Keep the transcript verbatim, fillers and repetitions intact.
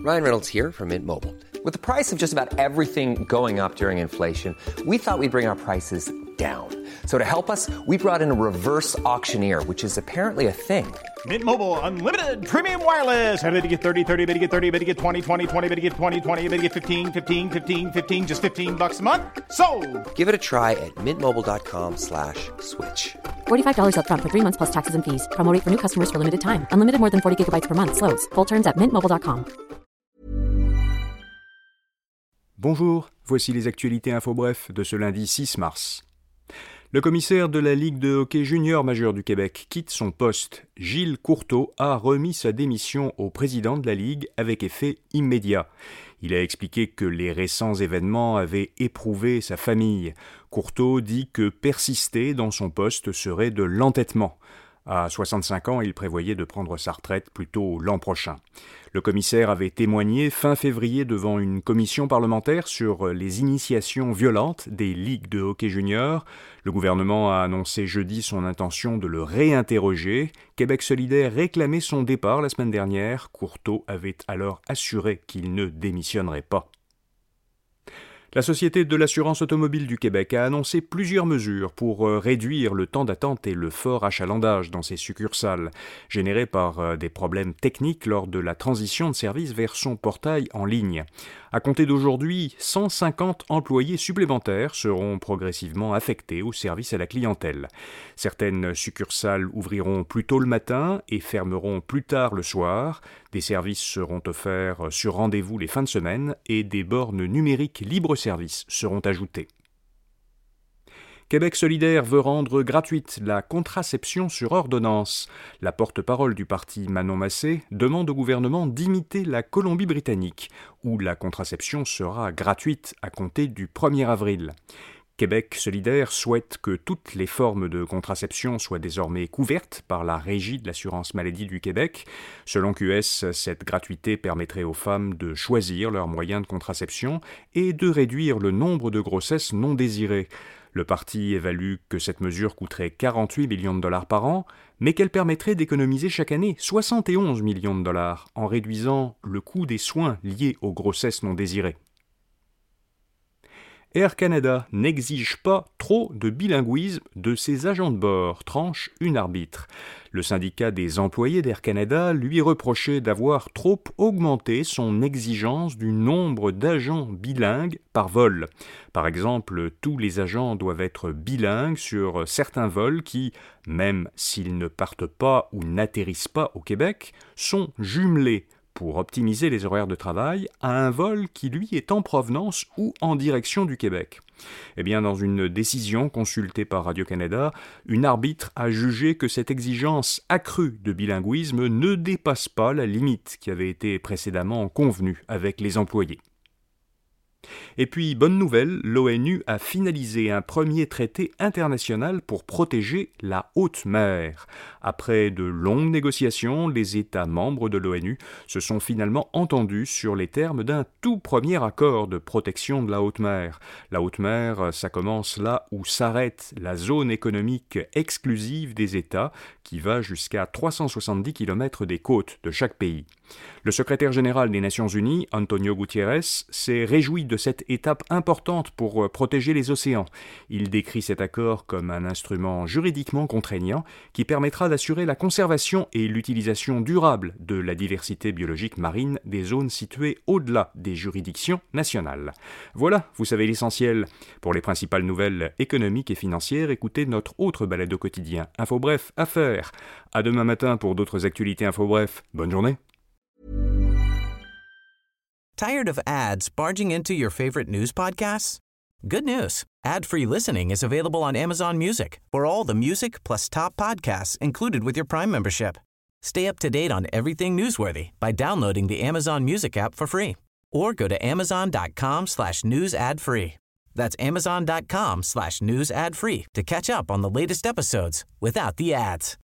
Ryan Reynolds here from Mint Mobile. With the price of just about everything going up during inflation, we thought we'd bring our prices down. So to help us, we brought in a reverse auctioneer, which is apparently a thing. Mint Mobile Unlimited Premium Wireless. How to get thirty, thirty, how to get thirty, how to get twenty, twenty, twenty, how to get twenty, twenty, how to get fifteen, fifteen, fifteen, fifteen, just fifteen bucks a month? Sold! Give it a try at mintmobile.com slash switch. forty-five dollars up front for three months plus taxes and fees. Promo rate for new customers for limited time. Unlimited more than forty gigabytes per month. Slows full terms at mint mobile dot com. Bonjour, voici les actualités info-bref de ce lundi six mars. Le commissaire de la Ligue de hockey junior majeur du Québec quitte son poste. Gilles Courteau a remis sa démission au président de la Ligue avec effet immédiat. Il a expliqué que les récents événements avaient éprouvé sa famille. Courteau dit que persister dans son poste serait de l'entêtement. À soixante-cinq ans, il prévoyait de prendre sa retraite plutôt l'an prochain. Le commissaire avait témoigné fin février devant une commission parlementaire sur les initiations violentes des ligues de hockey junior. Le gouvernement a annoncé jeudi son intention de le réinterroger. Québec solidaire réclamait son départ la semaine dernière. Courteau avait alors assuré qu'il ne démissionnerait pas. La Société de l'assurance automobile du Québec a annoncé plusieurs mesures pour réduire le temps d'attente et le fort achalandage dans ses succursales, générés par des problèmes techniques lors de la transition de service vers son portail en ligne. À compter d'aujourd'hui, cent cinquante employés supplémentaires seront progressivement affectés au service à la clientèle. Certaines succursales ouvriront plus tôt le matin et fermeront plus tard le soir. Des services seront offerts sur rendez-vous les fins de semaine et des bornes numériques libre-service seront ajoutées. Québec solidaire veut rendre gratuite la contraception sur ordonnance. La porte-parole du parti Manon Massé demande au gouvernement d'imiter la Colombie-Britannique, où la contraception sera gratuite à compter du premier avril. Québec solidaire souhaite que toutes les formes de contraception soient désormais couvertes par la Régie de l'assurance maladie du Québec. Selon Q S, cette gratuité permettrait aux femmes de choisir leurs moyens de contraception et de réduire le nombre de grossesses non désirées. Le parti évalue que cette mesure coûterait quarante-huit millions de dollars par an, mais qu'elle permettrait d'économiser chaque année soixante et onze millions de dollars en réduisant le coût des soins liés aux grossesses non désirées. Air Canada n'exige pas trop de bilinguisme de ses agents de bord, tranche une arbitre. Le syndicat des employés d'Air Canada lui reprochait d'avoir trop augmenté son exigence du nombre d'agents bilingues par vol. Par exemple, tous les agents doivent être bilingues sur certains vols qui, même s'ils ne partent pas ou n'atterrissent pas au Québec, sont jumelés pour optimiser les horaires de travail à un vol qui, lui, est en provenance ou en direction du Québec. Eh bien, dans une décision consultée par Radio-Canada, une arbitre a jugé que cette exigence accrue de bilinguisme ne dépasse pas la limite qui avait été précédemment convenue avec les employés. Et puis, bonne nouvelle, l'ONU a finalisé un premier traité international pour protéger la haute mer. Après de longues négociations, les États membres de l'ONU se sont finalement entendus sur les termes d'un tout premier accord de protection de la haute mer. La haute mer, ça commence là où s'arrête la zone économique exclusive des États, qui va jusqu'à trois cent soixante-dix kilomètres des côtes de chaque pays. Le secrétaire général des Nations Unies, Antonio Guterres, s'est réjoui de cette étape importante pour protéger les océans. Il décrit cet accord comme un instrument juridiquement contraignant qui permettra d'assurer la conservation et l'utilisation durable de la diversité biologique marine des zones situées au-delà des juridictions nationales. Voilà, vous savez l'essentiel. Pour les principales nouvelles économiques et financières, écoutez notre autre balado quotidien, Info Bref Affaires. À demain matin pour d'autres actualités Info Bref. Bonne journée. Tired of ads barging into your favorite news podcasts? Good news. Ad-free listening is available on Amazon Music for all the music plus top podcasts included with your Prime membership. Stay up to date on everything newsworthy by downloading the Amazon Music app for free or go to amazon.com slash news ad free. That's amazon.com slash news ad free to catch up on the latest episodes without the ads.